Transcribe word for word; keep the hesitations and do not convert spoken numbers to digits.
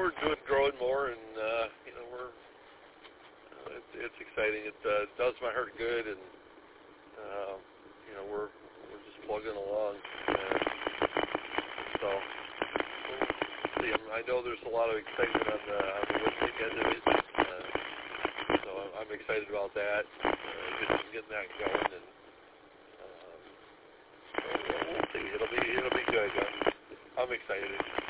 we're doing, growing more, and uh, you know, we're uh, it's, it's exciting. It uh, does my heart good, and uh, you know, we're we're just plugging along. And so, we'll see. I know there's a lot of excitement on the on the Whitney end of it, uh, so I'm, I'm excited about that. Uh, getting, getting that going, and um, so we'll see. It'll be it'll be good. I'm, I'm excited.